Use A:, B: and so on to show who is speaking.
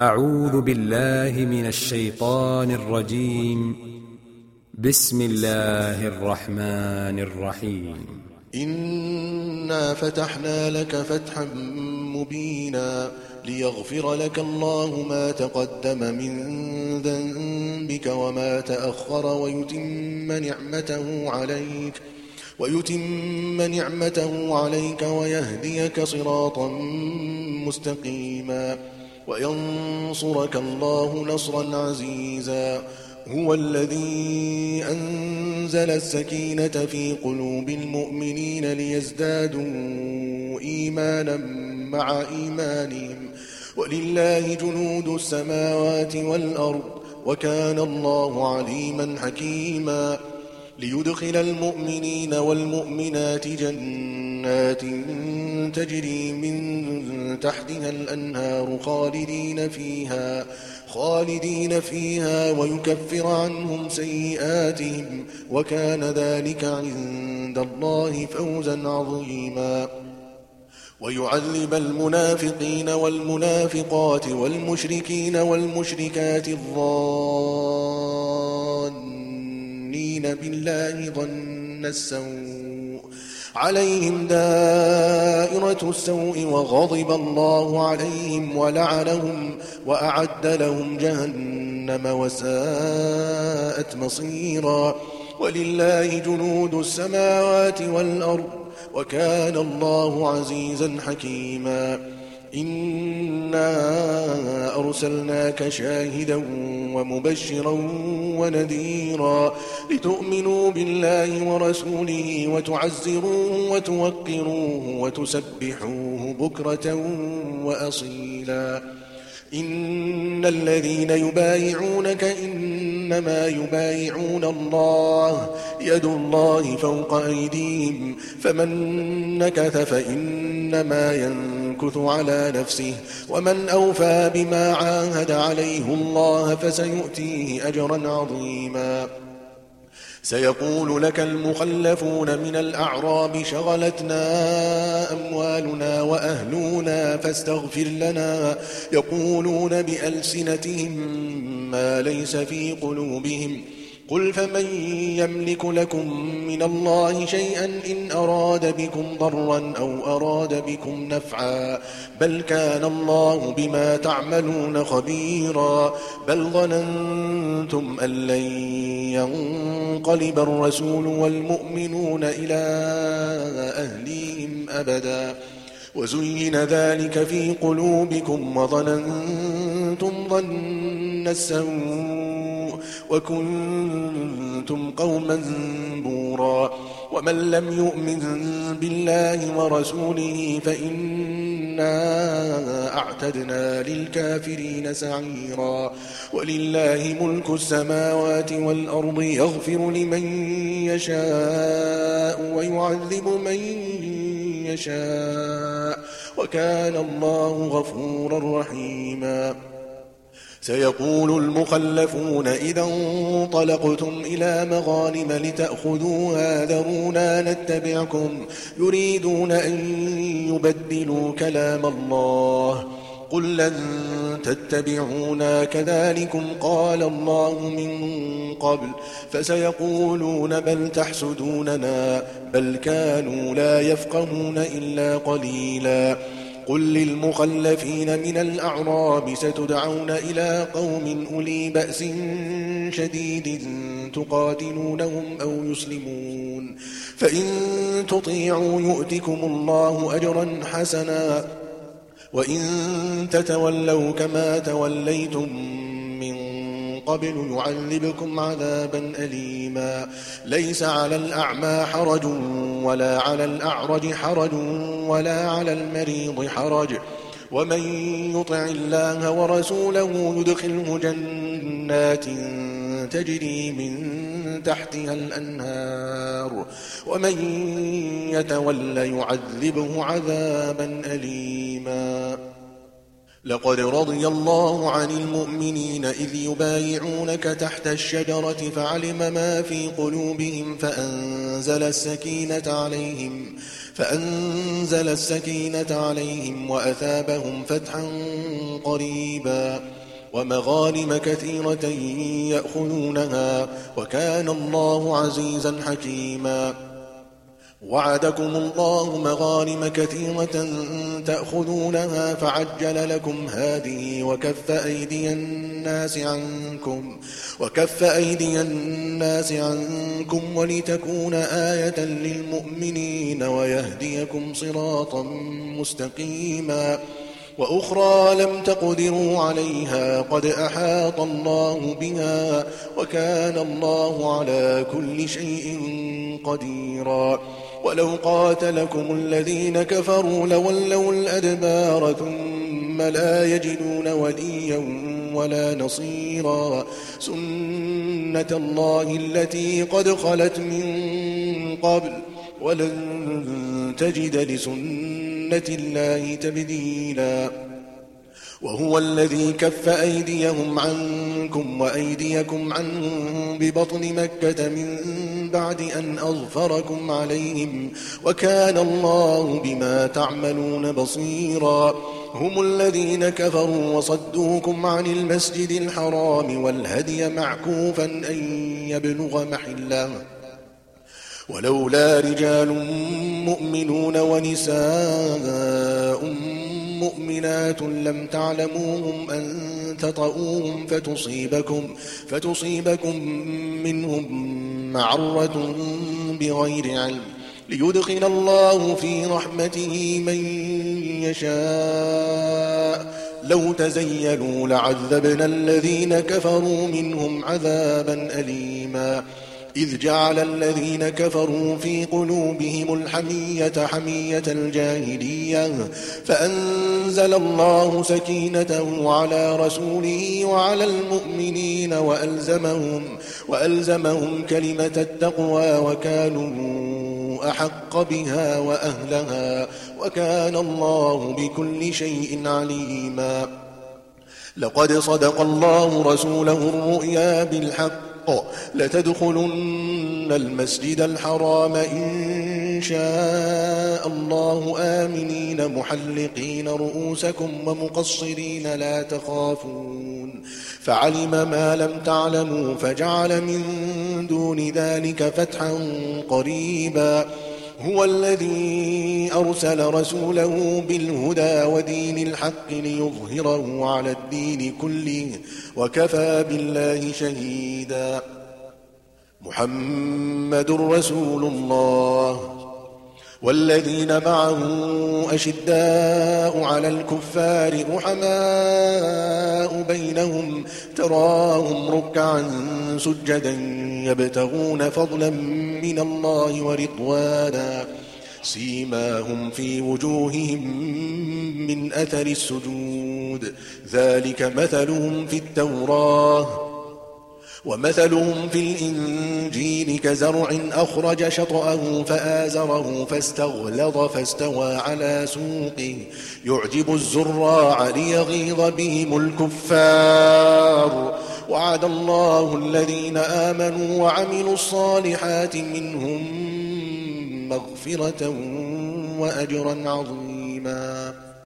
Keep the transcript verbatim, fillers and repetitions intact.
A: أعوذ بالله من الشيطان الرجيم. بسم الله الرحمن الرحيم.
B: إنا فتحنا لك فتحا مبينا ليغفر لك الله ما تقدم من ذنبك وما تأخر ويتم نعمته عليك ويتم نعمته عليك ويهديك صراطا مستقيما وينصرك الله نصرا عزيزا. هو الذي أنزل السكينة في قلوب المؤمنين ليزدادوا إيمانا مع إيمانهم ولله جنود السماوات والأرض وكان الله عليما حكيما. ليدخل المؤمنين والمؤمنات جنات تجري من تحتها الأنهار خالدين فيها خالدين فيها ويكفر عنهم سيئاتهم وكان ذلك عند الله فوزا عظيما. ويعذب المنافقين والمنافقات والمشركين والمشركات الظانين بالله ظن السوء عليهم دائرة السوء وغضب الله عليهم ولعنهم وأعد لهم جهنم وساءت مصيرا. ولله جنود السماوات والأرض وكان الله عزيزا حكيما. إنا أرسلناك شاهدا ومبشرا ونذيرا لتؤمنوا بالله ورسوله وتعزروه وتوقروه وتسبحوه بكرة وأصيلا. إن الذين يبايعونك إنما يبايعون الله يد الله فوق أيديهم فمن نكث فإنما ينكث على نفسه ومن أوفى بما عاهد عليه الله فسيؤتيه أجرا عظيما. سيقول لك المخلفون من الأعراب شغلتنا أموالنا وأهلنا فاستغفر لنا يقولون بألسنتهم ما ليس في قلوبهم قل فمن يملك لكم من الله شيئا إن أراد بكم ضرا أو أراد بكم نفعا بل كان الله بما تعملون خبيرا. بل ظننتم أن لن ينقلب الرسول والمؤمنون إلى أهليهم أبدا وزين ذلك في قلوبكم وظننتم ظن السوء وكنتم قوما بورا. ومن لم يؤمن بالله ورسوله فإنا أعتدنا للكافرين سعيرا. ولله ملك السماوات والأرض يغفر لمن يشاء ويعذب من يشاء وكان الله غفورا رحيما. سيقول المخلفون إذا انطلقتم إلى مغانم لتأخذوها ذرونا نتبعكم يريدون أن يبدلوا كلام الله قل لن تتبعونا كذلكم قال الله من قبل فسيقولون بل تحسدوننا بل كانوا لا يفقهون إلا قليلا. قل للمخلفين من الأعراب ستدعون إلى قوم أولي بأس شديد تقاتلونهم أو يسلمون فإن تطيعوا يؤتكم الله أجرا حسنا وإن تتولوا كما توليتم من قبل يعذبكم عذابا أليما. ليس على الأعمى حرج ولا على الأعرج حرج ولا على المريض حرج ومن يطع الله ورسوله يدخله جنات تجري من تحتها الأنهار ومن يتول يعذبه عذابا أليما. لقد رضي الله عن المؤمنين إذ يبايعونك تحت الشجرة فعلم ما في قلوبهم فأنزل السكينة عليهم فأنزل السكينة عليهم وأثابهم فتحا قريبا ومغانم كثيرة يأخذونها وكان الله عزيزا حكيما. وعدكم الله مغانم كثيرة تأخذونها فعجل لكم هذه وكف أيدي الناس عنكم وكف أيدي الناس عنكم ولتكون آية للمؤمنين ويهديكم صراطا مستقيما. وأخرى لم تقدروا عليها قد أحاط الله بها وكان الله على كل شيء قديرا. ولو قاتلكم الذين كفروا لولوا الأدبار ثم لا يجدون وليا ولا نصيرا. سنة الله التي قد خلت من قبل ولن تجد لسنة الله تبديلا. وهو الذي كف أيديهم عنكم وأيديكم عنهم ببطن مكة من بعد أن أظفركم عليهم وكان الله بما تعملون بصيرا. هم الذين كفروا وصدوكم عن المسجد الحرام والهدي معكوفا أن يبلغ محله ولولا رجال مؤمنون ونساء مؤمنات لم تعلموهم أن تطؤوهم فتصيبكم, فتصيبكم منهم معرة بغير علم ليدخل الله في رحمته من يشاء. لو تزيلوا لعذبنا الذين كفروا منهم عذابا أليما. إذ جعل الذين كفروا في قلوبهم الحمية حمية الجاهلية فأنزل الله سكينته على رسوله وعلى المؤمنين وألزمهم, وألزمهم كلمة التقوى وكانوا أحق بها وأهلها وكان الله بكل شيء عليما. لقد صدق الله رسوله الرؤيا بالحق لتدخلن المسجد الحرام إن شاء الله آمنين محلقين رؤوسكم ومقصرين لا تخافون فعلم ما لم تعلموا فجعل من دون ذلك فتحا قريبا. هو الذي أرسل رسوله بالهدى ودين الحق ليظهره على الدين كله وكفى بالله شهيدا. محمد رسول الله والذين معه أشداء على الكفار رحماء بينهم تراهم ركعا سجدا يبتغون فضلا من الله ورضوانا سيماهم في وجوههم من أثر السجود ذلك مثلهم في التوراة ومثلهم في الإنجيل كزرع أخرج شطأه فآزره فاستغلظ فاستوى على سوقه يعجب الزراع ليغيظ بهم الكفار. وعد الله الذين آمنوا وعملوا الصالحات منهم مغفرة وأجرا عظيما.